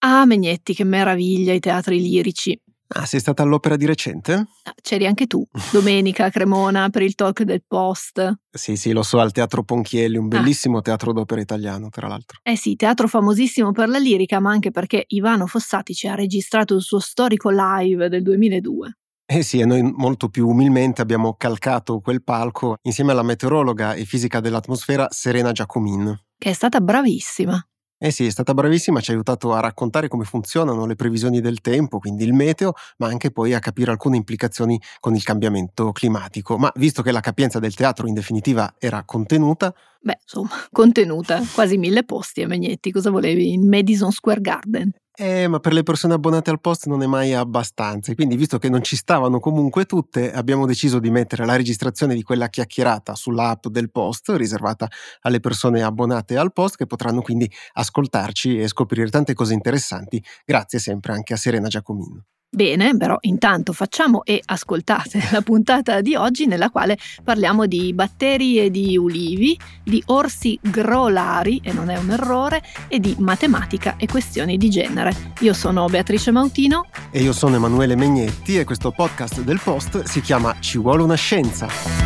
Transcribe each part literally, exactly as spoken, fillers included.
Ah, Megnetti, che meraviglia i teatri lirici. Ah, sei stata all'Opera di recente? Ah, c'eri anche tu, domenica a Cremona per il talk del Post. Sì, sì, lo so, al Teatro Ponchielli, un Ah. bellissimo teatro d'opera italiano, tra l'altro. Eh sì, teatro famosissimo per la lirica, ma anche perché Ivano Fossati ci ha registrato il suo storico live del duemiladue. Eh sì, e noi molto più umilmente abbiamo calcato quel palco insieme alla meteorologa e fisica dell'atmosfera Serena Giacomin. Che è stata bravissima. Eh sì, è stata bravissima, ci ha aiutato a raccontare come funzionano le previsioni del tempo, quindi il meteo, ma anche poi a capire alcune implicazioni con il cambiamento climatico. Ma visto che la capienza del teatro in definitiva era contenuta... Beh, insomma, contenuta, quasi mille posti a Megnetti, cosa volevi? In Madison Square Garden. Eh, ma per le persone abbonate al Post non è mai abbastanza, e quindi visto che non ci stavano comunque tutte, abbiamo deciso di mettere la registrazione di quella chiacchierata sull'app del Post, riservata alle persone abbonate al Post, che potranno quindi ascoltarci e scoprire tante cose interessanti, grazie sempre anche a Serena Giacomin. Bene, però intanto facciamo e ascoltate la puntata di oggi nella quale parliamo di batteri e di ulivi, di orsi grolari, e non è un errore, e di matematica e questioni di genere. Io sono Beatrice Mautino. E io sono Emanuele Megnetti e questo podcast del Post si chiama Ci vuole una scienza.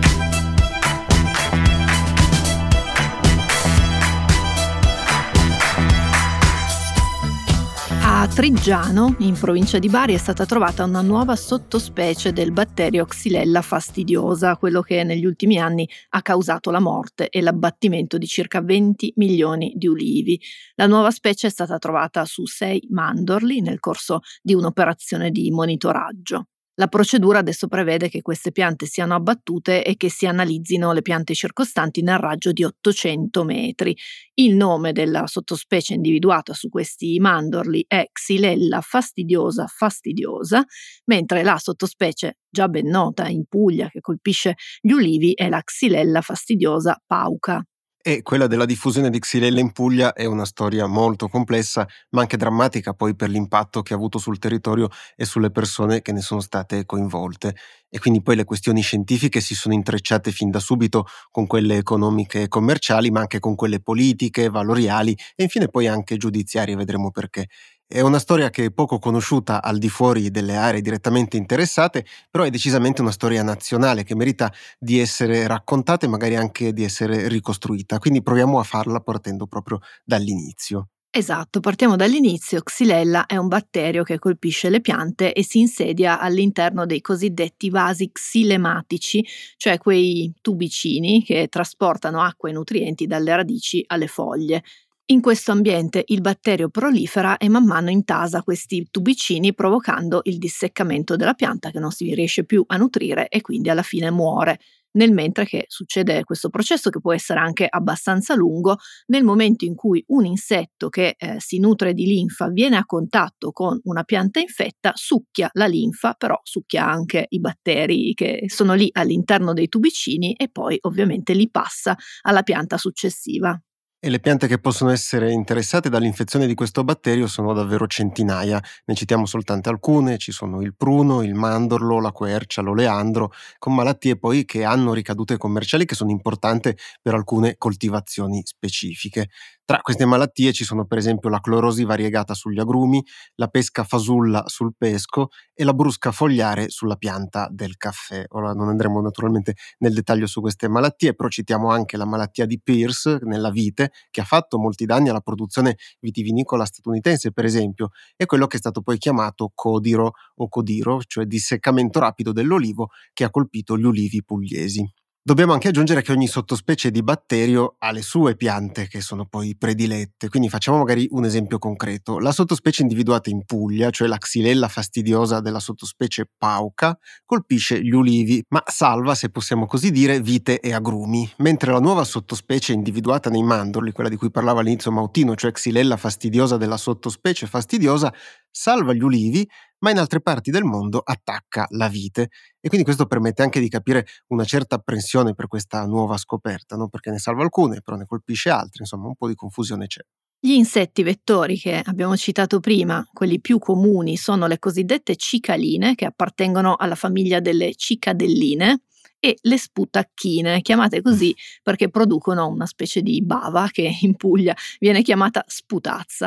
A Triggiano, in provincia di Bari, è stata trovata una nuova sottospecie del batterio Xylella fastidiosa, quello che negli ultimi anni ha causato la morte e l'abbattimento di circa venti milioni di ulivi. La nuova specie è stata trovata su sei mandorli nel corso di un'operazione di monitoraggio. La procedura adesso prevede che queste piante siano abbattute e che si analizzino le piante circostanti nel raggio di ottocento metri. Il nome della sottospecie individuata su questi mandorli è Xylella fastidiosa fastidiosa, mentre la sottospecie già ben nota in Puglia che colpisce gli ulivi è la Xylella fastidiosa pauca. E quella della diffusione di Xylella in Puglia è una storia molto complessa, ma anche drammatica poi per l'impatto che ha avuto sul territorio e sulle persone che ne sono state coinvolte. E quindi poi le questioni scientifiche si sono intrecciate fin da subito con quelle economiche e commerciali, ma anche con quelle politiche, valoriali e infine poi anche giudiziarie, vedremo perché. È una storia che è poco conosciuta al di fuori delle aree direttamente interessate, però è decisamente una storia nazionale che merita di essere raccontata e magari anche di essere ricostruita. Quindi proviamo a farla partendo proprio dall'inizio. Esatto, partiamo dall'inizio. Xylella è un batterio che colpisce le piante e si insedia all'interno dei cosiddetti vasi xilematici, cioè quei tubicini che trasportano acqua e nutrienti dalle radici alle foglie. In questo ambiente il batterio prolifera e man mano intasa questi tubicini, provocando il disseccamento della pianta che non si riesce più a nutrire e quindi alla fine muore. Nel mentre che succede questo processo, che può essere anche abbastanza lungo, nel momento in cui un insetto che eh, si nutre di linfa viene a contatto con una pianta infetta, succhia la linfa, però succhia anche i batteri che sono lì all'interno dei tubicini e poi ovviamente li passa alla pianta successiva. E le piante che possono essere interessate dall'infezione di questo batterio sono davvero centinaia, ne citiamo soltanto alcune, ci sono il pruno, il mandorlo, la quercia, l'oleandro, con malattie poi che hanno ricadute commerciali che sono importanti per alcune coltivazioni specifiche. Tra queste malattie ci sono per esempio la clorosi variegata sugli agrumi, la pesca fasulla sul pesco e la brusca fogliare sulla pianta del caffè. Ora non andremo naturalmente nel dettaglio su queste malattie, però citiamo anche la malattia di Pierce nella vite, che ha fatto molti danni alla produzione vitivinicola statunitense, per esempio, e quello che è stato poi chiamato codiro o codiro, cioè disseccamento rapido dell'olivo, che ha colpito gli ulivi pugliesi. Dobbiamo anche aggiungere che ogni sottospecie di batterio ha le sue piante che sono poi predilette, quindi facciamo magari un esempio concreto. La sottospecie individuata in Puglia, cioè la Xylella fastidiosa della sottospecie pauca, colpisce gli ulivi, ma salva, se possiamo così dire, vite e agrumi, mentre la nuova sottospecie individuata nei mandorli, quella di cui parlava all'inizio Mautino, cioè Xylella fastidiosa della sottospecie fastidiosa, salva gli ulivi, ma in altre parti del mondo attacca la vite. E quindi questo permette anche di capire una certa apprensione per questa nuova scoperta, no? Perché ne salva alcune, però ne colpisce altre, insomma un po' di confusione c'è. Gli insetti vettori che abbiamo citato prima, quelli più comuni, sono le cosiddette cicaline, che appartengono alla famiglia delle cicadelline, e le sputacchine, chiamate così perché producono una specie di bava che in Puglia viene chiamata sputazza.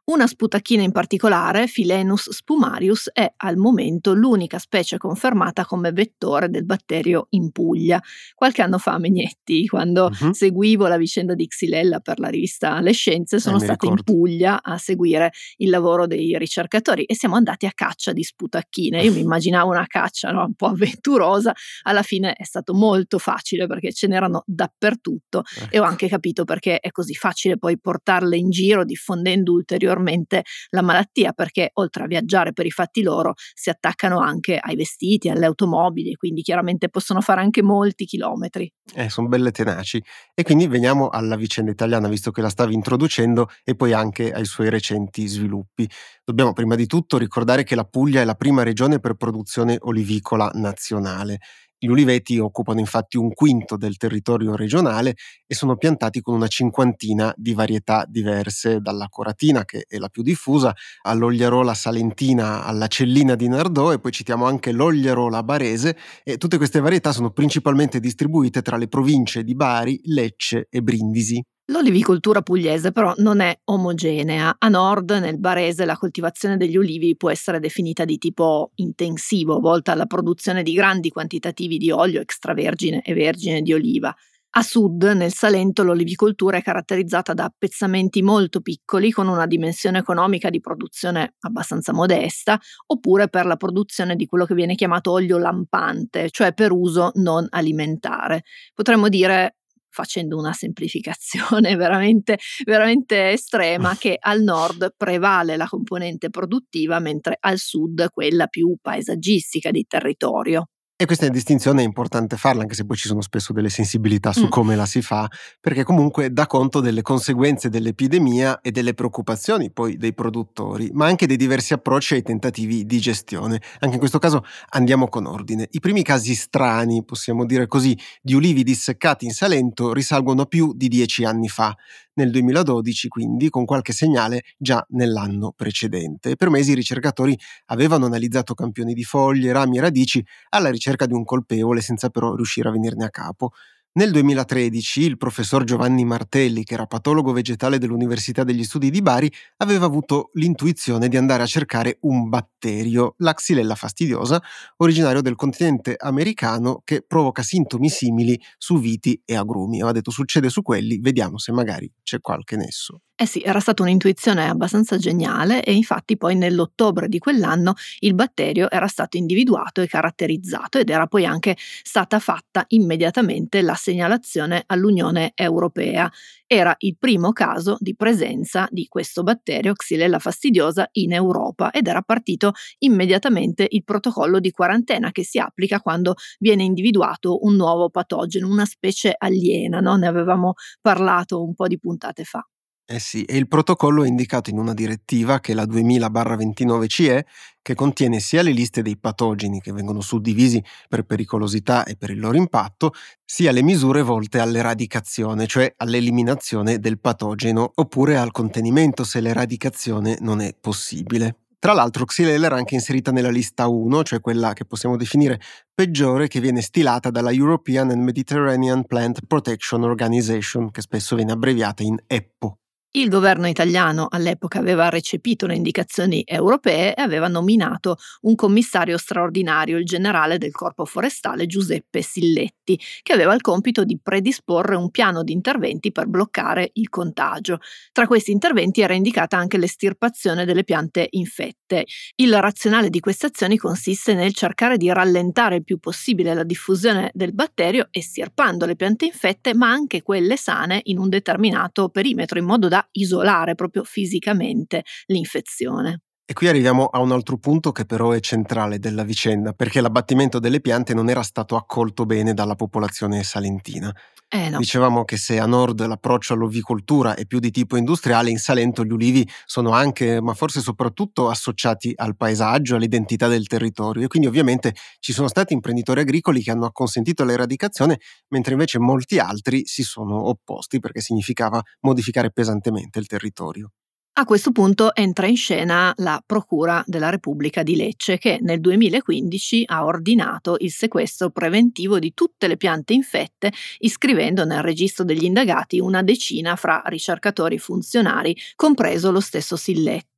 Una sputacchina in particolare, Philenus spumarius, è al momento l'unica specie confermata come vettore del batterio in Puglia. Qualche anno fa, Megnetti, quando Mhm. seguivo la vicenda di Xylella per la rivista Le Scienze, Eh, sono mi stata in ricordo. Puglia a seguire il lavoro dei ricercatori e siamo andati a caccia di sputacchine. Io mi immaginavo una caccia, no, un po' avventurosa, alla fine è stato molto facile perché ce n'erano dappertutto e ho Ecco. anche capito perché è così facile poi portarle in giro diffondendo ulteriormente la malattia, perché oltre a viaggiare per i fatti loro si attaccano anche ai vestiti, alle automobili, quindi chiaramente possono fare anche molti chilometri. Eh, son belle tenaci. E quindi veniamo alla vicenda italiana, visto che la stavi introducendo, e poi anche ai suoi recenti sviluppi. Dobbiamo prima di tutto ricordare che la Puglia è la prima regione per produzione olivicola nazionale. Gli uliveti occupano infatti un quinto del territorio regionale e sono piantati con una cinquantina di varietà diverse, dalla coratina, che è la più diffusa, all'ogliarola salentina, alla cellina di Nardò, e poi citiamo anche l'ogliarola barese, e tutte queste varietà sono principalmente distribuite tra le province di Bari, Lecce e Brindisi. L'olivicoltura pugliese però non è omogenea. A nord, nel Barese, la coltivazione degli ulivi può essere definita di tipo intensivo, volta alla produzione di grandi quantitativi di olio extravergine e vergine di oliva. A sud, nel Salento, l'olivicoltura è caratterizzata da pezzamenti molto piccoli con una dimensione economica di produzione abbastanza modesta, oppure per la produzione di quello che viene chiamato olio lampante, cioè per uso non alimentare. Potremmo dire, facendo una semplificazione veramente, veramente estrema, che al nord prevale la componente produttiva, mentre al sud quella più paesaggistica di territorio. E questa distinzione è importante farla, anche se poi ci sono spesso delle sensibilità su Mm. come la si fa, perché comunque dà conto delle conseguenze dell'epidemia e delle preoccupazioni poi dei produttori, ma anche dei diversi approcci ai tentativi di gestione. Anche in questo caso andiamo con ordine. I primi casi strani, possiamo dire così, di ulivi disseccati in Salento risalgono a più di dieci anni fa, nel duemiladodici quindi, con qualche segnale già nell'anno precedente. Per mesi i ricercatori avevano analizzato campioni di foglie, rami e radici alla ricerca di un colpevole, senza però riuscire a venirne a capo. Nel duemilatredici il professor Giovanni Martelli, che era patologo vegetale dell'Università degli Studi di Bari, aveva avuto l'intuizione di andare a cercare un batterio, la Xylella fastidiosa, originario del continente americano, che provoca sintomi simili su viti e agrumi. Aveva detto: succede su quelli, vediamo se magari c'è qualche nesso. Eh sì, era stata un'intuizione abbastanza geniale e infatti poi nell'ottobre di quell'anno il batterio era stato individuato e caratterizzato ed era poi anche stata fatta immediatamente la segnalazione all'Unione Europea. Era il primo caso di presenza di questo batterio Xylella fastidiosa in Europa ed era partito immediatamente il protocollo di quarantena che si applica quando viene individuato un nuovo patogeno, una specie aliena, no? Ne avevamo parlato un po' di puntate fa. Eh sì, e il protocollo è indicato in una direttiva, che è la duemila ventinove C E, che contiene sia le liste dei patogeni che vengono suddivisi per pericolosità e per il loro impatto, sia le misure volte all'eradicazione, cioè all'eliminazione del patogeno, oppure al contenimento se l'eradicazione non è possibile. Tra l'altro Xylella era anche inserita nella lista uno, cioè quella che possiamo definire peggiore, che viene stilata dalla European and Mediterranean Plant Protection Organization, che spesso viene abbreviata in EPPO. Il governo italiano all'epoca aveva recepito le indicazioni europee e aveva nominato un commissario straordinario, il generale del Corpo Forestale Giuseppe Silletti, che aveva il compito di predisporre un piano di interventi per bloccare il contagio. Tra questi interventi era indicata anche l'estirpazione delle piante infette. Il razionale di queste azioni consiste nel cercare di rallentare il più possibile la diffusione del batterio estirpando le piante infette, ma anche quelle sane in un determinato perimetro, in modo da isolare proprio fisicamente l'infezione. E qui arriviamo a un altro punto che però è centrale della vicenda, perché l'abbattimento delle piante non era stato accolto bene dalla popolazione salentina. Eh no. Dicevamo che se a nord l'approccio all'ovicoltura è più di tipo industriale, in Salento gli ulivi sono anche, ma forse soprattutto, associati al paesaggio, all'identità del territorio, e quindi ovviamente ci sono stati imprenditori agricoli che hanno acconsentito all'eradicazione, mentre invece molti altri si sono opposti perché significava modificare pesantemente il territorio. A questo punto entra in scena la Procura della Repubblica di Lecce, che nel duemilaquindici ha ordinato il sequestro preventivo di tutte le piante infette, iscrivendo nel registro degli indagati una decina fra ricercatori e funzionari, compreso lo stesso Silletti.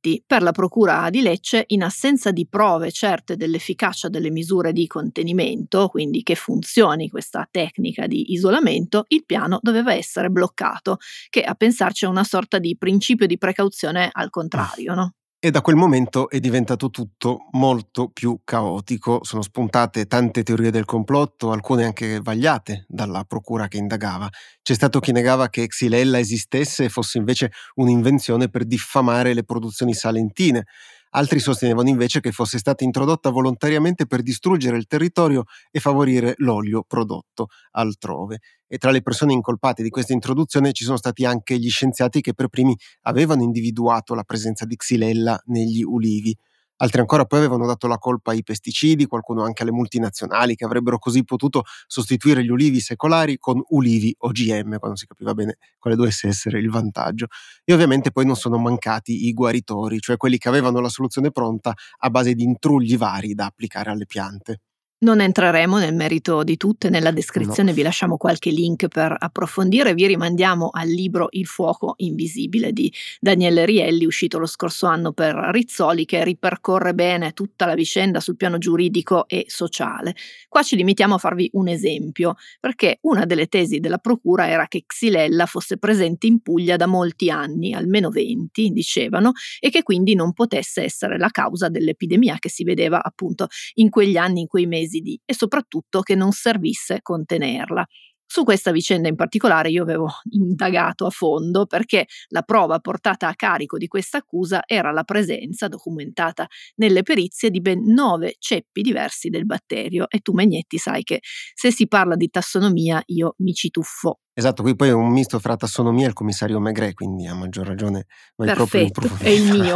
Infatti, per la procura di Lecce, in assenza di prove certe dell'efficacia delle misure di contenimento, quindi che funzioni questa tecnica di isolamento, il piano doveva essere bloccato, che a pensarci è una sorta di principio di precauzione al contrario, no? E da quel momento è diventato tutto molto più caotico. Sono spuntate tante teorie del complotto, alcune anche vagliate dalla procura che indagava. C'è stato chi negava che Xylella esistesse e fosse invece un'invenzione per diffamare le produzioni salentine. Altri sostenevano invece che fosse stata introdotta volontariamente per distruggere il territorio e favorire l'olio prodotto altrove. E tra le persone incolpate di questa introduzione ci sono stati anche gli scienziati che per primi avevano individuato la presenza di Xylella negli ulivi. Altri ancora poi avevano dato la colpa ai pesticidi, qualcuno anche alle multinazionali che avrebbero così potuto sostituire gli ulivi secolari con ulivi O G M, quando si capiva bene quale dovesse essere il vantaggio. E ovviamente poi non sono mancati i guaritori, cioè quelli che avevano la soluzione pronta a base di intrugli vari da applicare alle piante. Non entreremo nel merito di tutte, nella No. descrizione vi lasciamo qualche link per approfondire, vi rimandiamo al libro Il fuoco invisibile di Daniele Rielli, uscito lo scorso anno per Rizzoli, che ripercorre bene tutta la vicenda sul piano giuridico e sociale. Qua ci limitiamo a farvi un esempio, perché una delle tesi della procura era che Xylella fosse presente in Puglia da molti anni, almeno venti, dicevano, e che quindi non potesse essere la causa dell'epidemia che si vedeva appunto in quegli anni, in quei mesi di, e soprattutto che non servisse contenerla. Su questa vicenda in particolare io avevo indagato a fondo, perché la prova portata a carico di questa accusa era la presenza, documentata nelle perizie, di ben nove ceppi diversi del batterio, e tu Megnetti sai che se si parla di tassonomia io mi ci tuffo. Esatto, qui poi è un misto fra tassonomia e il commissario Maigret, quindi a maggior ragione vai proprio in Perfetto, è il profondità. mio.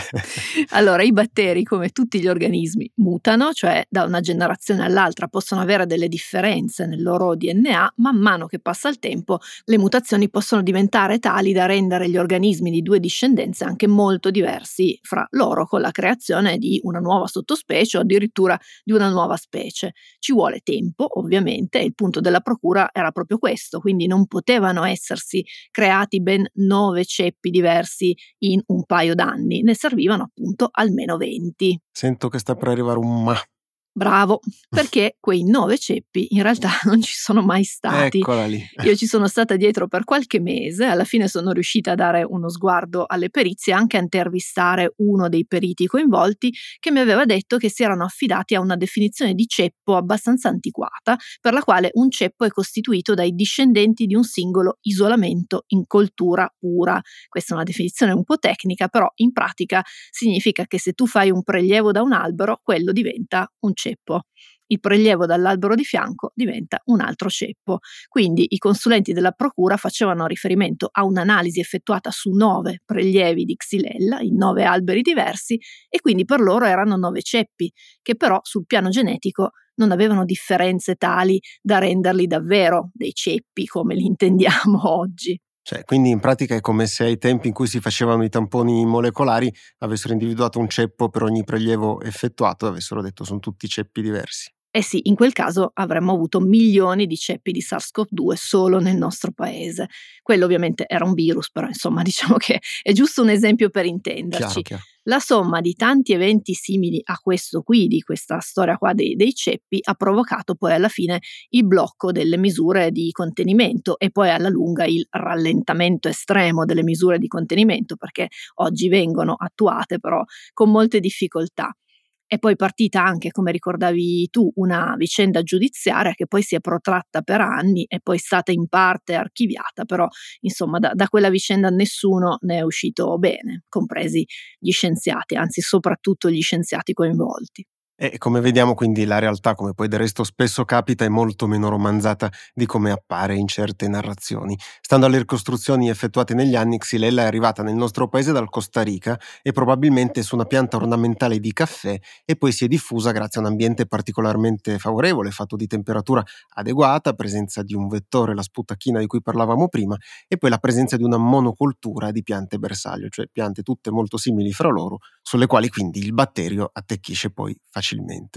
Allora, i batteri, come tutti gli organismi, mutano, cioè da una generazione all'altra possono avere delle differenze nel loro D N A. Man mano che passa il tempo, le mutazioni possono diventare tali da rendere gli organismi di due discendenze anche molto diversi fra loro, con la creazione di una nuova sottospecie o addirittura di una nuova specie. Ci vuole tempo, ovviamente, e il punto della procura era proprio questo, quindi non potevano essersi creati ben nove ceppi diversi in un paio d'anni, ne servivano appunto almeno venti. Sento che sta per arrivare un ma. Bravo, perché quei nove ceppi in realtà non ci sono mai stati. Eccola lì. Io ci sono stata dietro per qualche mese, alla fine sono riuscita a dare uno sguardo alle perizie, anche a intervistare uno dei periti coinvolti, che mi aveva detto che si erano affidati a una definizione di ceppo abbastanza antiquata, per la quale un ceppo è costituito dai discendenti di un singolo isolamento in coltura pura. Questa è una definizione un po' tecnica, però in pratica significa che se tu fai un prelievo da un albero, quello diventa un ceppo. Il prelievo dall'albero di fianco diventa un altro ceppo. Quindi i consulenti della procura facevano riferimento a un'analisi effettuata su nove prelievi di Xylella in nove alberi diversi, e quindi per loro erano nove ceppi, che però sul piano genetico non avevano differenze tali da renderli davvero dei ceppi come li intendiamo oggi. Cioè, quindi in pratica è come se ai tempi in cui si facevano i tamponi molecolari avessero individuato un ceppo per ogni prelievo effettuato e avessero detto sono tutti ceppi diversi. Eh sì, in quel caso avremmo avuto milioni di ceppi di SARS-CoV due solo nel nostro paese. Quello ovviamente era un virus, però insomma diciamo che è giusto un esempio per Chiaro, intenderci. chiaro. La somma di tanti eventi simili a questo qui, di questa storia qua dei, dei ceppi, ha provocato poi alla fine il blocco delle misure di contenimento e poi alla lunga il rallentamento estremo delle misure di contenimento, perché oggi vengono attuate però con molte difficoltà. È poi partita anche, come ricordavi tu, una vicenda giudiziaria che poi si è protratta per anni e poi è stata in parte archiviata, però insomma da, da quella vicenda nessuno ne è uscito bene, compresi gli scienziati, anzi soprattutto gli scienziati coinvolti. E come vediamo quindi la realtà, come poi del resto spesso capita, è molto meno romanzata di come appare in certe narrazioni. Stando alle ricostruzioni effettuate negli anni, Xylella è arrivata nel nostro paese dal Costa Rica e probabilmente su una pianta ornamentale di caffè, e poi si è diffusa grazie a un ambiente particolarmente favorevole, fatto di temperatura adeguata, presenza di un vettore, la sputacchina di cui parlavamo prima, e poi la presenza di una monocoltura di piante bersaglio, cioè piante tutte molto simili fra loro, sulle quali quindi il batterio attecchisce poi facilmente.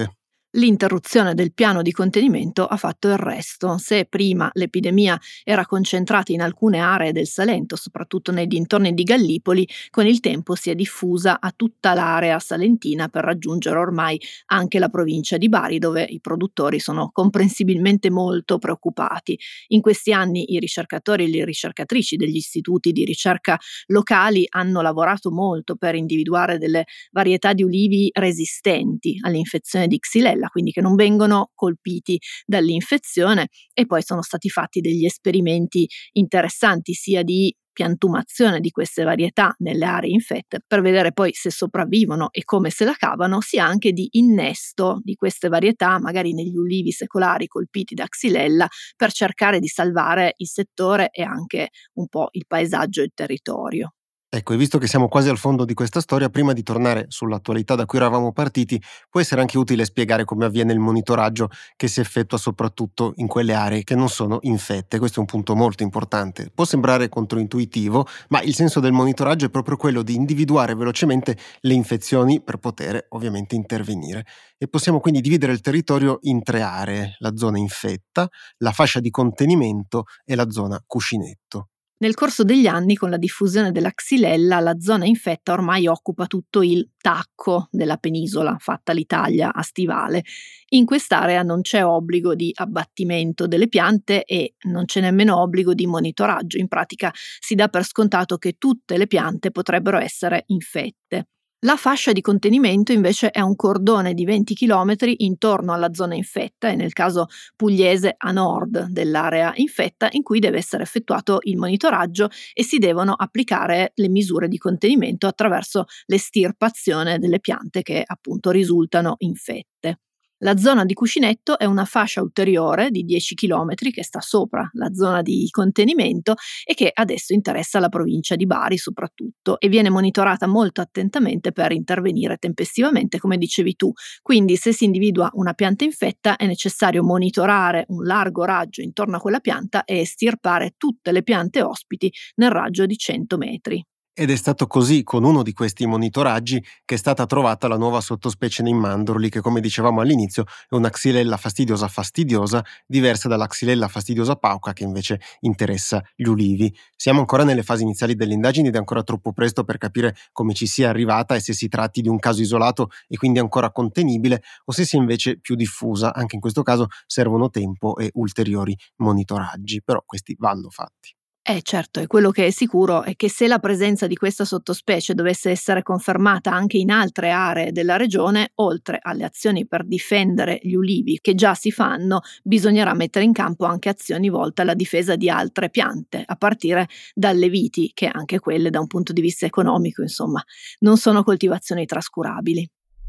L'interruzione del piano di contenimento ha fatto il resto. Se prima l'epidemia era concentrata in alcune aree del Salento, soprattutto nei dintorni di Gallipoli, con il tempo si è diffusa a tutta l'area salentina per raggiungere ormai anche la provincia di Bari, dove i produttori sono comprensibilmente molto preoccupati. In questi anni i ricercatori e le ricercatrici degli istituti di ricerca locali hanno lavorato molto per individuare delle varietà di ulivi resistenti all'infezione di Xylella, quindi che non vengono colpiti dall'infezione, e poi sono stati fatti degli esperimenti interessanti sia di piantumazione di queste varietà nelle aree infette per vedere poi se sopravvivono e come se la cavano, sia anche di innesto di queste varietà magari negli ulivi secolari colpiti da Xylella per cercare di salvare il settore e anche un po' il paesaggio e il territorio. Ecco, e visto che siamo quasi al fondo di questa storia, prima di tornare sull'attualità da cui eravamo partiti, può essere anche utile spiegare come avviene il monitoraggio che si effettua soprattutto in quelle aree che non sono infette. Questo è un punto molto importante. Può sembrare controintuitivo, ma il senso del monitoraggio è proprio quello di individuare velocemente le infezioni per poter ovviamente intervenire. E possiamo quindi dividere il territorio in tre aree: la zona infetta, la fascia di contenimento e la zona cuscinetto. Nel corso degli anni, con la diffusione della Xylella, la zona infetta ormai occupa tutto il tacco della penisola, fatta l'Italia a stivale. In quest'area non c'è obbligo di abbattimento delle piante e non c'è nemmeno obbligo di monitoraggio. In pratica si dà per scontato che tutte le piante potrebbero essere infette. La fascia di contenimento invece è un cordone di venti chilometri intorno alla zona infetta, e nel caso pugliese a nord dell'area infetta, in cui deve essere effettuato il monitoraggio e si devono applicare le misure di contenimento attraverso l'estirpazione delle piante che appunto risultano infette. La zona di cuscinetto è una fascia ulteriore di dieci chilometri che sta sopra la zona di contenimento e che adesso interessa la provincia di Bari soprattutto, e viene monitorata molto attentamente per intervenire tempestivamente, come dicevi tu. Quindi se si individua una pianta infetta è necessario monitorare un largo raggio intorno a quella pianta e estirpare tutte le piante ospiti nel raggio di cento metri. Ed è stato così, con uno di questi monitoraggi, che è stata trovata la nuova sottospecie nei mandorli, che come dicevamo all'inizio è una Xylella fastidiosa fastidiosa, diversa dalla Xylella fastidiosa pauca che invece interessa gli ulivi. Siamo ancora nelle fasi iniziali delle indagini ed è ancora troppo presto per capire come ci sia arrivata e se si tratti di un caso isolato e quindi ancora contenibile o se sia invece più diffusa. Anche in questo caso servono tempo e ulteriori monitoraggi, però questi vanno fatti. Eh certo, e quello che è sicuro è che se la presenza di questa sottospecie dovesse essere confermata anche in altre aree della regione, oltre alle azioni per difendere gli ulivi che già si fanno, bisognerà mettere in campo anche azioni volte alla difesa di altre piante, a partire dalle viti, che anche quelle da un punto di vista economico, insomma, non sono coltivazioni trascurabili.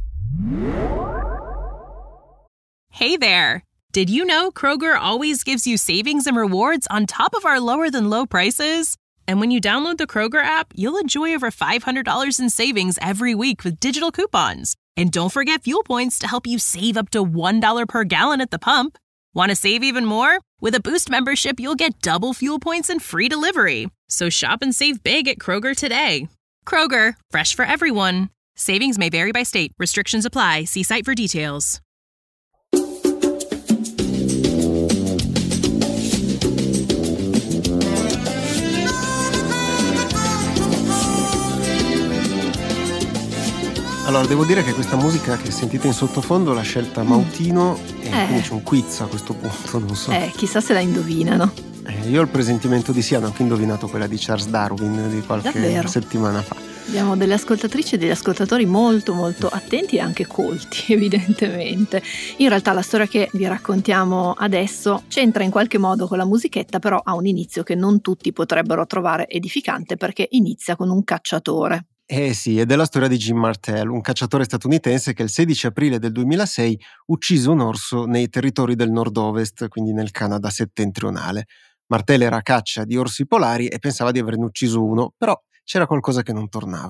Hey there! Did you know Kroger always gives you savings and rewards on top of our lower-than-low prices? And when you download the Kroger app, you'll enjoy over five hundred dollars in savings every week with digital coupons. And don't forget fuel points to help you save up to one dollar per gallon at the pump. Want to save even more? With a Boost membership, you'll get double fuel points and free delivery. So shop and save big at Kroger today. Kroger, fresh for everyone. Savings may vary by state. Restrictions apply. See site for details. Allora, devo dire che questa musica che sentite in sottofondo l'ha scelta Mautino e Eh. quindi c'è un quiz a questo punto, non so. Eh, chissà se la indovinano. Eh, io ho il presentimento di sì, hanno anche indovinato quella di Charles Darwin di qualche Davvero? settimana fa. Abbiamo delle ascoltatrici e degli ascoltatori molto molto attenti e anche colti, evidentemente. In realtà la storia che vi raccontiamo adesso c'entra in qualche modo con la musichetta, però ha un inizio che non tutti potrebbero trovare edificante, perché inizia con un cacciatore. Eh sì, ed è la storia di Jim Martell, un cacciatore statunitense che il sedici aprile del duemilasei uccise un orso nei territori del nord-ovest, quindi nel Canada settentrionale. Martell era a caccia di orsi polari e pensava di averne ucciso uno, però c'era qualcosa che non tornava.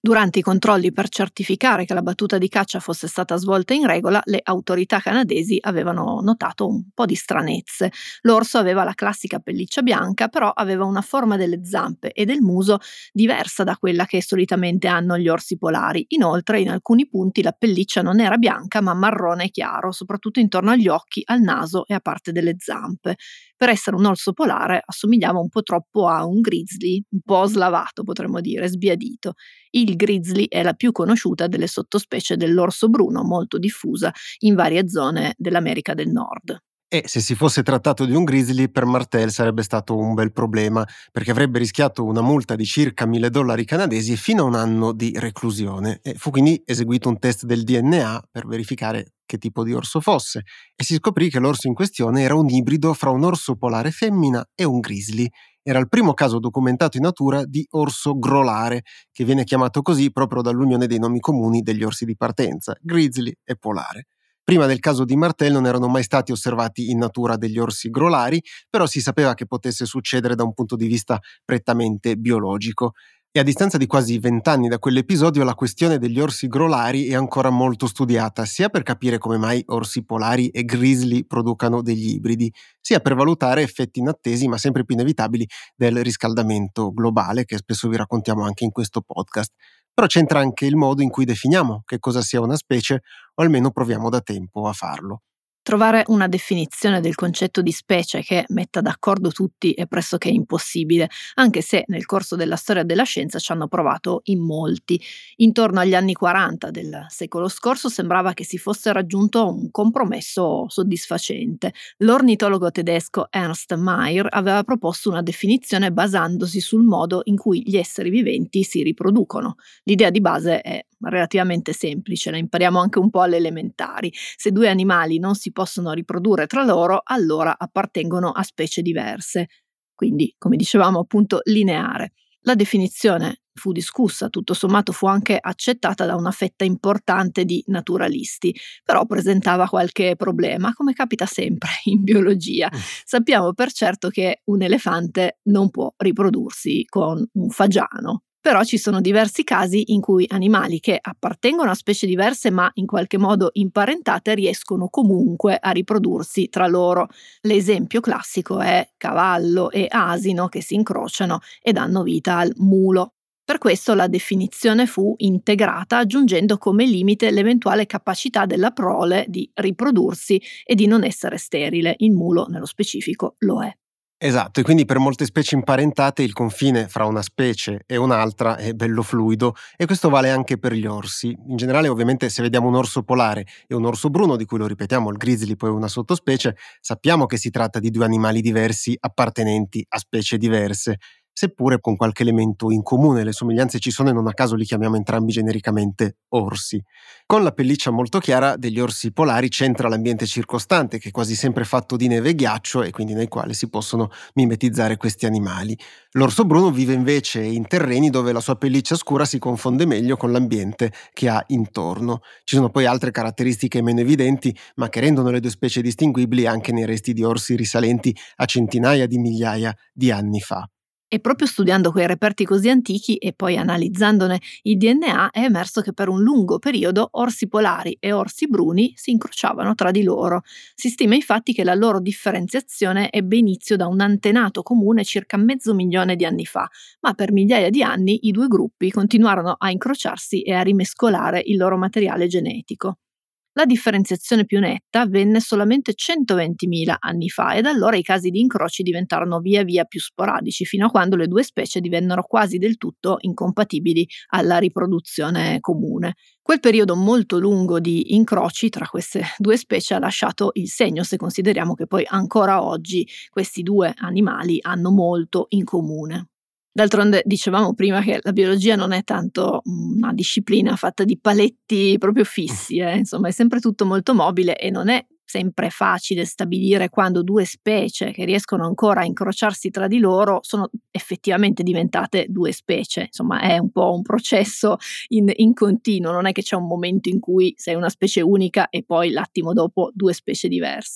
Durante i controlli per certificare che la battuta di caccia fosse stata svolta in regola, le autorità canadesi avevano notato un po' di stranezze. L'orso aveva la classica pelliccia bianca, però aveva una forma delle zampe e del muso diversa da quella che solitamente hanno gli orsi polari. Inoltre, in alcuni punti la pelliccia non era bianca ma marrone chiaro, soprattutto intorno agli occhi, al naso e a parte delle zampe. Per essere un orso polare assomigliava un po' troppo a un grizzly, un po' slavato potremmo dire, sbiadito. Il grizzly è la più conosciuta delle sottospecie dell'orso bruno, molto diffusa in varie zone dell'America del Nord. E se si fosse trattato di un grizzly, per Martel sarebbe stato un bel problema, perché avrebbe rischiato una multa di circa mille dollari canadesi e fino a un anno di reclusione. E fu quindi eseguito un test del D N A per verificare che tipo di orso fosse, e si scoprì che l'orso in questione era un ibrido fra un orso polare femmina e un grizzly. Era il primo caso documentato in natura di orso grolare, che viene chiamato così proprio dall'unione dei nomi comuni degli orsi di partenza, grizzly e polare. Prima del caso di Martel non erano mai stati osservati in natura degli orsi grolari, però si sapeva che potesse succedere da un punto di vista prettamente biologico. E a distanza di quasi vent'anni da quell'episodio, la questione degli orsi grolari è ancora molto studiata, sia per capire come mai orsi polari e grizzly producano degli ibridi, sia per valutare effetti inattesi ma sempre più inevitabili del riscaldamento globale, che spesso vi raccontiamo anche in questo podcast. Però c'entra anche il modo in cui definiamo che cosa sia una specie, o almeno proviamo da tempo a farlo. Trovare una definizione del concetto di specie che metta d'accordo tutti è pressoché impossibile, anche se nel corso della storia della scienza ci hanno provato in molti. Intorno agli anni quaranta del secolo scorso sembrava che si fosse raggiunto un compromesso soddisfacente. L'ornitologo tedesco Ernst Mayr aveva proposto una definizione basandosi sul modo in cui gli esseri viventi si riproducono. L'idea di base è relativamente semplice, la impariamo anche un po' alle elementari. Se due animali non si possono riprodurre tra loro, allora appartengono a specie diverse. Quindi, come dicevamo, appunto lineare. La definizione fu discussa, tutto sommato fu anche accettata da una fetta importante di naturalisti, però presentava qualche problema, come capita sempre in biologia. Sappiamo per certo che un elefante non può riprodursi con un fagiano. Però ci sono diversi casi in cui animali che appartengono a specie diverse ma in qualche modo imparentate riescono comunque a riprodursi tra loro. L'esempio classico è cavallo e asino che si incrociano e danno vita al mulo. Per questo la definizione fu integrata aggiungendo come limite l'eventuale capacità della prole di riprodursi e di non essere sterile. Il mulo, nello specifico, lo è. Esatto, e quindi per molte specie imparentate il confine fra una specie e un'altra è bello fluido, e questo vale anche per gli orsi. In generale, ovviamente, se vediamo un orso polare e un orso bruno, di cui lo ripetiamo il grizzly poi è una sottospecie, sappiamo che si tratta di due animali diversi appartenenti a specie diverse, seppure con qualche elemento in comune. Le somiglianze ci sono e non a caso li chiamiamo entrambi genericamente orsi. Con la pelliccia molto chiara degli orsi polari c'entra l'ambiente circostante, che è quasi sempre fatto di neve e ghiaccio e quindi nel quale si possono mimetizzare questi animali. L'orso bruno vive invece in terreni dove la sua pelliccia scura si confonde meglio con l'ambiente che ha intorno. Ci sono poi altre caratteristiche meno evidenti, ma che rendono le due specie distinguibili anche nei resti di orsi risalenti a centinaia di migliaia di anni fa. E proprio studiando quei reperti così antichi e poi analizzandone il D N A è emerso che per un lungo periodo orsi polari e orsi bruni si incrociavano tra di loro. Si stima infatti che la loro differenziazione ebbe inizio da un antenato comune circa mezzo milione di anni fa, ma per migliaia di anni i due gruppi continuarono a incrociarsi e a rimescolare il loro materiale genetico. La differenziazione più netta avvenne solamente centoventimila anni fa e da allora i casi di incroci diventarono via via più sporadici, fino a quando le due specie divennero quasi del tutto incompatibili alla riproduzione comune. Quel periodo molto lungo di incroci tra queste due specie ha lasciato il segno, se consideriamo che poi ancora oggi questi due animali hanno molto in comune. D'altronde dicevamo prima che la biologia non è tanto una disciplina fatta di paletti proprio fissi, eh? Insomma è sempre tutto molto mobile e non è sempre facile stabilire quando due specie che riescono ancora a incrociarsi tra di loro sono effettivamente diventate due specie. Insomma è un po' un processo in, in continuo, non è che c'è un momento in cui sei una specie unica e poi l'attimo dopo due specie diverse.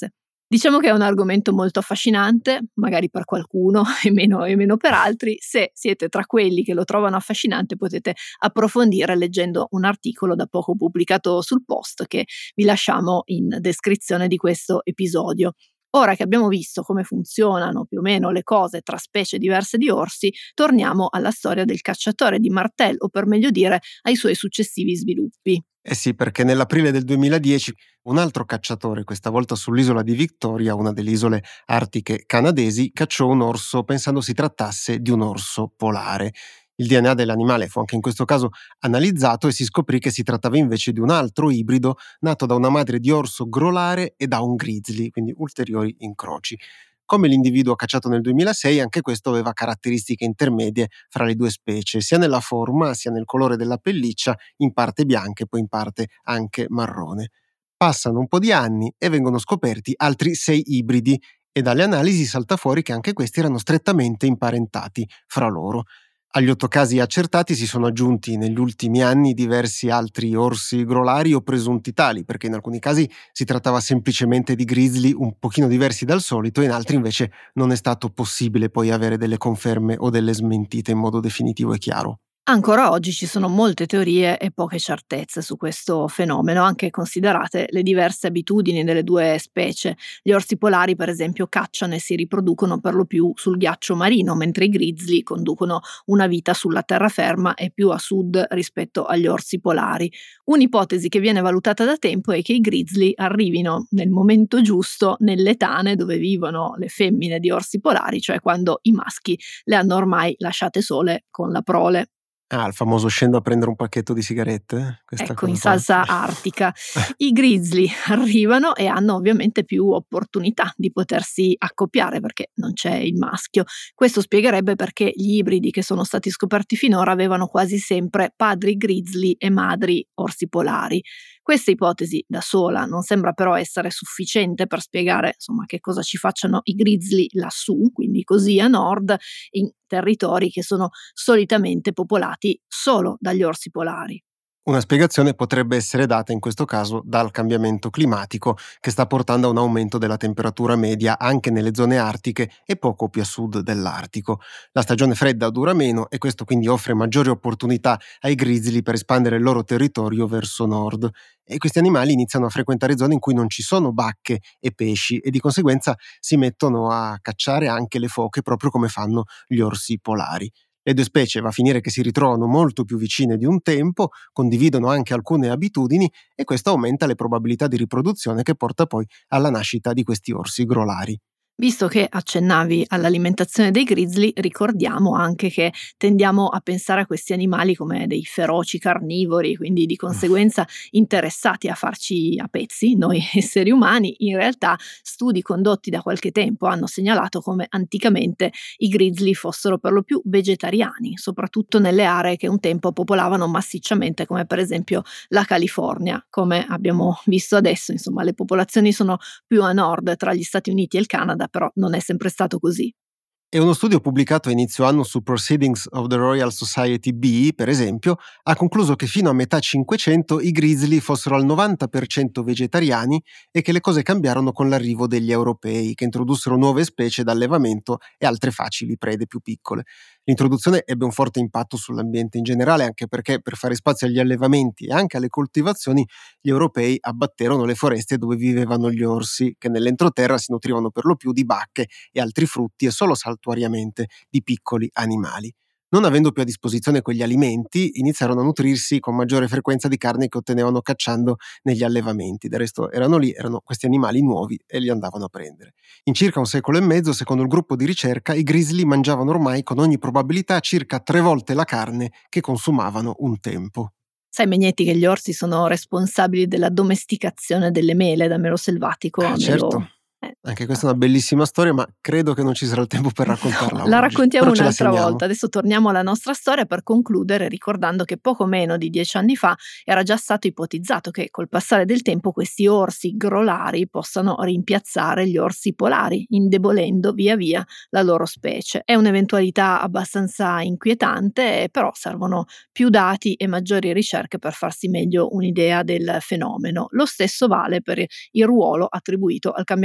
Diciamo che è un argomento molto affascinante, magari per qualcuno e meno, e meno per altri. Se siete tra quelli che lo trovano affascinante, potete approfondire leggendo un articolo da poco pubblicato sul Post che vi lasciamo in descrizione di questo episodio. Ora che abbiamo visto come funzionano più o meno le cose tra specie diverse di orsi, torniamo alla storia del cacciatore di martelli, o per meglio dire ai suoi successivi sviluppi. Eh sì, perché nell'aprile del duemiladieci un altro cacciatore, questa volta sull'isola di Victoria, una delle isole artiche canadesi, cacciò un orso pensando si trattasse di un orso polare. Il D N A dell'animale fu anche in questo caso analizzato e si scoprì che si trattava invece di un altro ibrido nato da una madre di orso grolare e da un grizzly, quindi ulteriori incroci. Come l'individuo cacciato nel duemilasei, anche questo aveva caratteristiche intermedie fra le due specie, sia nella forma sia nel colore della pelliccia, in parte bianca e poi in parte anche marrone. Passano un po' di anni e vengono scoperti altri sei ibridi e dalle analisi salta fuori che anche questi erano strettamente imparentati fra loro. Agli otto casi accertati si sono aggiunti negli ultimi anni diversi altri orsi grolari o presunti tali, perché in alcuni casi si trattava semplicemente di grizzly un pochino diversi dal solito e in altri invece non è stato possibile poi avere delle conferme o delle smentite in modo definitivo e chiaro. Ancora oggi ci sono molte teorie e poche certezze su questo fenomeno, anche considerate le diverse abitudini delle due specie. Gli orsi polari, per esempio, cacciano e si riproducono per lo più sul ghiaccio marino, mentre i grizzly conducono una vita sulla terraferma e più a sud rispetto agli orsi polari. Un'ipotesi che viene valutata da tempo è che i grizzly arrivino nel momento giusto nelle tane dove vivono le femmine di orsi polari, cioè quando i maschi le hanno ormai lasciate sole con la prole. Ah, il famoso scendo a prendere un pacchetto di sigarette? Questa Ecco, in cosa qua. salsa artica. I grizzly arrivano e hanno ovviamente più opportunità di potersi accoppiare perché non c'è il maschio. Questo spiegherebbe perché gli ibridi che sono stati scoperti finora avevano quasi sempre padri grizzly e madri orsi polari. Questa ipotesi da sola non sembra però essere sufficiente per spiegare, insomma, che cosa ci facciano i grizzly lassù, quindi così a nord, in territori che sono solitamente popolati solo dagli orsi polari. Una spiegazione potrebbe essere data in questo caso dal cambiamento climatico che sta portando a un aumento della temperatura media anche nelle zone artiche e poco più a sud dell'Artico. La stagione fredda dura meno e questo quindi offre maggiori opportunità ai grizzly per espandere il loro territorio verso nord. E questi animali iniziano a frequentare zone in cui non ci sono bacche e pesci e di conseguenza si mettono a cacciare anche le foche proprio come fanno gli orsi polari. Le due specie va a finire che si ritrovano molto più vicine di un tempo, condividono anche alcune abitudini e questo aumenta le probabilità di riproduzione che porta poi alla nascita di questi orsi grolari. Visto che accennavi all'alimentazione dei grizzly, ricordiamo anche che tendiamo a pensare a questi animali come dei feroci carnivori, quindi di conseguenza interessati a farci a pezzi, noi esseri umani. In realtà studi condotti da qualche tempo hanno segnalato come anticamente i grizzly fossero per lo più vegetariani, soprattutto nelle aree che un tempo popolavano massicciamente, come per esempio la California. Come abbiamo visto adesso, insomma, le popolazioni sono più a nord tra gli Stati Uniti e il Canada, però non è sempre stato così. E uno studio pubblicato a inizio anno su Proceedings of the Royal Society B, per esempio, ha concluso che fino a metà Cinquecento i grizzly fossero al novanta per cento vegetariani e che le cose cambiarono con l'arrivo degli europei, che introdussero nuove specie d'allevamento e altre facili prede più piccole. L'introduzione ebbe un forte impatto sull'ambiente in generale, anche perché per fare spazio agli allevamenti e anche alle coltivazioni gli europei abbatterono le foreste dove vivevano gli orsi, che nell'entroterra si nutrivano per lo più di bacche e altri frutti e solo saltuariamente di piccoli animali. Non avendo più a disposizione quegli alimenti, iniziarono a nutrirsi con maggiore frequenza di carne che ottenevano cacciando negli allevamenti. Del resto erano lì, erano questi animali nuovi e li andavano a prendere. In circa un secolo e mezzo, secondo il gruppo di ricerca, i grizzly mangiavano ormai con ogni probabilità circa tre volte la carne che consumavano un tempo. Sai, Megnetti, che gli orsi sono responsabili della domesticazione delle mele da melo selvatico a Ah, melo... certo. Eh, Anche questa è una bellissima storia, ma credo che non ci sarà il tempo per raccontarla. La oggi. raccontiamo Però ce la un'altra segniamo. volta. Adesso torniamo alla nostra storia per concludere ricordando che poco meno di dieci anni fa era già stato ipotizzato che col passare del tempo questi orsi grolari possano rimpiazzare gli orsi polari, indebolendo via via la loro specie. È un'eventualità abbastanza inquietante, però servono più dati e maggiori ricerche per farsi meglio un'idea del fenomeno. Lo stesso vale per il ruolo attribuito al cambiamento climatico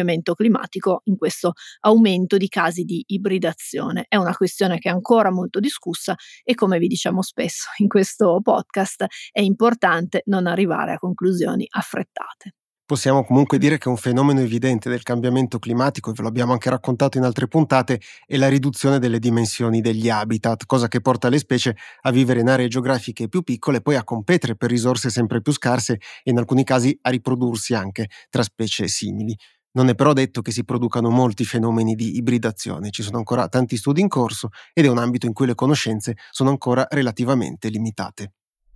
climatico in questo aumento di casi di ibridazione. È una questione che è ancora molto discussa e, come vi diciamo spesso in questo podcast, è importante non arrivare a conclusioni affrettate. Possiamo comunque dire che un fenomeno evidente del cambiamento climatico, e ve lo abbiamo anche raccontato in altre puntate, è la riduzione delle dimensioni degli habitat, cosa che porta le specie a vivere in aree geografiche più piccole e poi a competere per risorse sempre più scarse e in alcuni casi a riprodursi anche tra specie simili. Non è però detto che si producano molti fenomeni di ibridazione, ci sono ancora tanti studi in corso ed è un ambito in cui le conoscenze sono ancora relativamente limitate.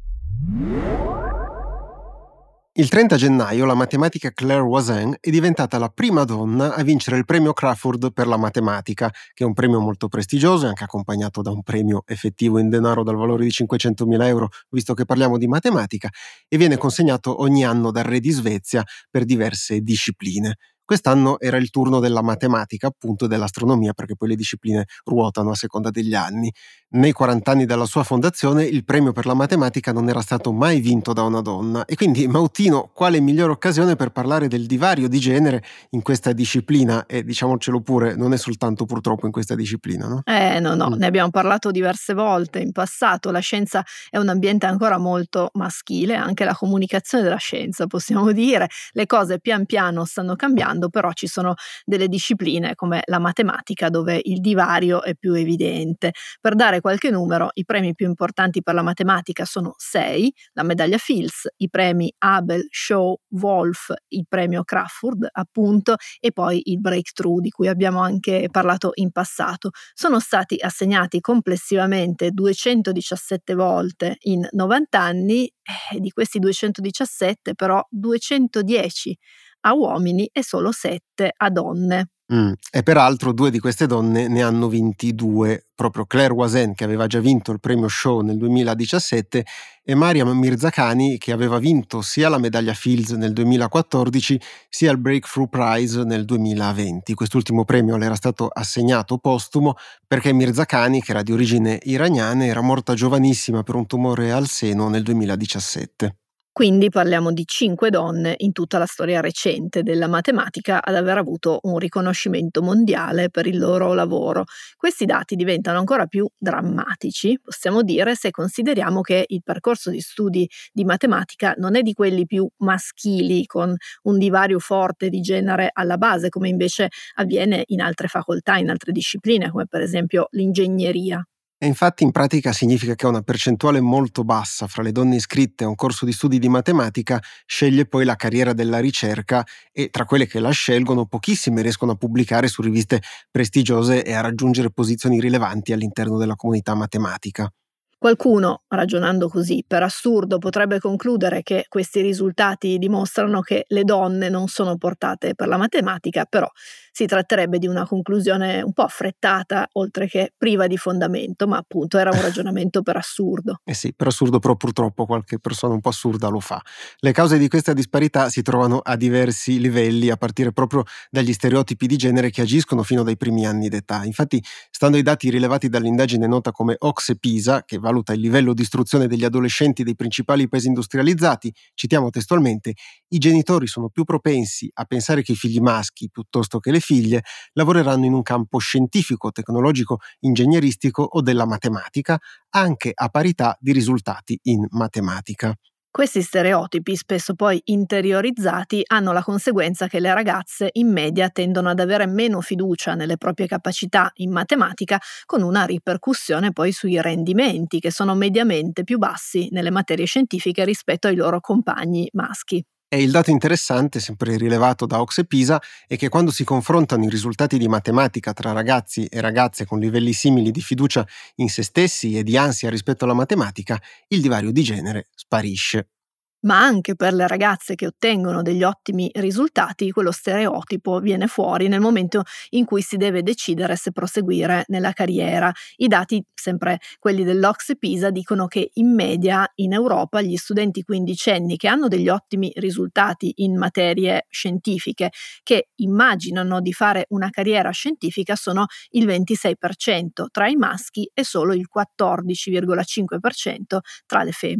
Il trenta gennaio la matematica Claire Voisin è diventata la prima donna a vincere il premio Crafoord per la matematica, che è un premio molto prestigioso e anche accompagnato da un premio effettivo in denaro dal valore di cinquecentomila euro, visto che parliamo di matematica, e viene consegnato ogni anno dal re di Svezia per diverse discipline. Quest'anno era il turno della matematica, appunto, e dell'astronomia, perché poi le discipline ruotano a seconda degli anni. Nei quaranta anni dalla sua fondazione il premio per la matematica non era stato mai vinto da una donna e quindi, Mautino, quale migliore occasione per parlare del divario di genere in questa disciplina? E diciamocelo pure, non è soltanto purtroppo in questa disciplina, no? Eh no, no, Mm. ne abbiamo parlato diverse volte in passato. La scienza è un ambiente ancora molto maschile, anche la comunicazione della scienza, possiamo dire. Le cose pian piano stanno cambiando, però ci sono delle discipline come la matematica dove il divario è più evidente. Per dare qualche numero, i premi più importanti per la matematica sono sei, la medaglia Fields, i premi Abel, Shaw, Wolf, il premio Crafoord appunto, e poi il Breakthrough di cui abbiamo anche parlato in passato. Sono stati assegnati complessivamente duecentodiciassette volte in novanta anni, e di questi duecentodiciassette però duecentodieci a uomini e solo sette a donne. Mm. E peraltro due di queste donne ne hanno vinti due, proprio Claire Voisin, che aveva già vinto il premio Shaw nel duemiladiciassette, e Mariam Mirzakhani, che aveva vinto sia la medaglia Fields nel duemilaquattordici sia il Breakthrough Prize nel duemilaventi. Quest'ultimo premio le era stato assegnato postumo perché Mirzakhani, che era di origine iraniana, era morta giovanissima per un tumore al seno nel duemiladiciassette. Quindi parliamo di cinque donne in tutta la storia recente della matematica ad aver avuto un riconoscimento mondiale per il loro lavoro. Questi dati diventano ancora più drammatici, possiamo dire, se consideriamo che il percorso di studi di matematica non è di quelli più maschili, con un divario forte di genere alla base, come invece avviene in altre facoltà, in altre discipline, come per esempio l'ingegneria. E infatti in pratica significa che una percentuale molto bassa fra le donne iscritte a un corso di studi di matematica sceglie poi la carriera della ricerca e tra quelle che la scelgono pochissime riescono a pubblicare su riviste prestigiose e a raggiungere posizioni rilevanti all'interno della comunità matematica. Qualcuno, ragionando così, per assurdo, potrebbe concludere che questi risultati dimostrano che le donne non sono portate per la matematica, però si tratterebbe di una conclusione un po' affrettata, oltre che priva di fondamento, ma appunto era un ragionamento per assurdo. Eh sì, per assurdo, però purtroppo qualche persona un po' assurda lo fa. Le cause di questa disparità si trovano a diversi livelli, a partire proprio dagli stereotipi di genere che agiscono fino dai primi anni d'età. Infatti, stando ai dati rilevati dall'indagine nota come OCSE-PISA, che valuta il livello di istruzione degli adolescenti dei principali paesi industrializzati, citiamo testualmente, i genitori sono più propensi a pensare che i figli maschi, piuttosto che le figlie, lavoreranno in un campo scientifico, tecnologico, ingegneristico o della matematica, anche a parità di risultati in matematica. Questi stereotipi, spesso poi interiorizzati, hanno la conseguenza che le ragazze in media tendono ad avere meno fiducia nelle proprie capacità in matematica, con una ripercussione poi sui rendimenti, che sono mediamente più bassi nelle materie scientifiche rispetto ai loro compagni maschi. E il dato interessante, sempre rilevato da OCSE-PISA, è che quando si confrontano i risultati di matematica tra ragazzi e ragazze con livelli simili di fiducia in se stessi e di ansia rispetto alla matematica, il divario di genere sparisce. Ma anche per le ragazze che ottengono degli ottimi risultati, quello stereotipo viene fuori nel momento in cui si deve decidere se proseguire nella carriera. I dati, sempre quelli dell'OCSE-PISA, dicono che in media in Europa gli studenti quindicenni che hanno degli ottimi risultati in materie scientifiche, che immaginano di fare una carriera scientifica, sono il ventisei per cento tra i maschi e solo il quattordici virgola cinque per cento tra le femmine.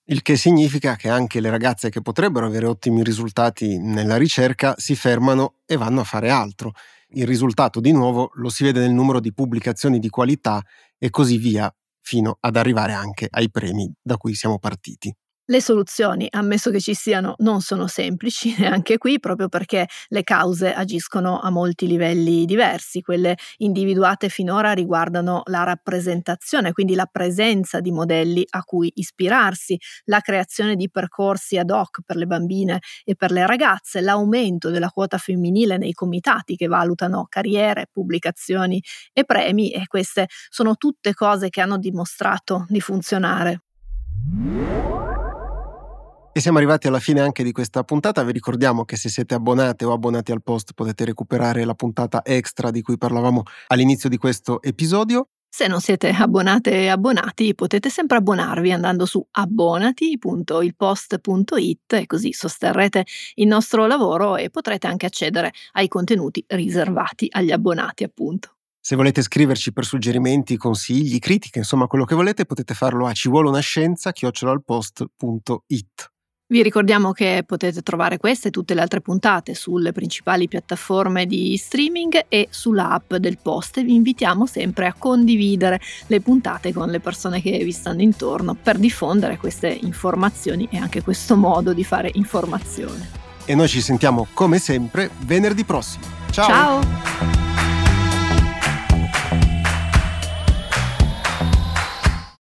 Il che significa che anche le ragazze che potrebbero avere ottimi risultati nella ricerca si fermano e vanno a fare altro. Il risultato, di nuovo, lo si vede nel numero di pubblicazioni di qualità e così via, fino ad arrivare anche ai premi da cui siamo partiti. Le soluzioni, ammesso che ci siano, non sono semplici neanche qui, proprio perché le cause agiscono a molti livelli diversi. Quelle individuate finora riguardano la rappresentazione, quindi la presenza di modelli a cui ispirarsi, la creazione di percorsi ad hoc per le bambine e per le ragazze, l'aumento della quota femminile nei comitati che valutano carriere, pubblicazioni e premi, e queste sono tutte cose che hanno dimostrato di funzionare. E siamo arrivati alla fine anche di questa puntata. Vi ricordiamo che se siete abbonate o abbonati al Post potete recuperare la puntata extra di cui parlavamo all'inizio di questo episodio. Se non siete abbonate e abbonati, potete sempre abbonarvi andando su abbonati punto il post punto it e così sosterrete il nostro lavoro e potrete anche accedere ai contenuti riservati agli abbonati, appunto. Se volete scriverci per suggerimenti, consigli, critiche, insomma quello che volete, potete farlo a ci vuole una scienza chiocciola il post punto it. Vi ricordiamo che potete trovare queste e tutte le altre puntate sulle principali piattaforme di streaming e sull'app del Post, e vi invitiamo sempre a condividere le puntate con le persone che vi stanno intorno per diffondere queste informazioni e anche questo modo di fare informazione. E noi ci sentiamo come sempre venerdì prossimo. Ciao! Ciao!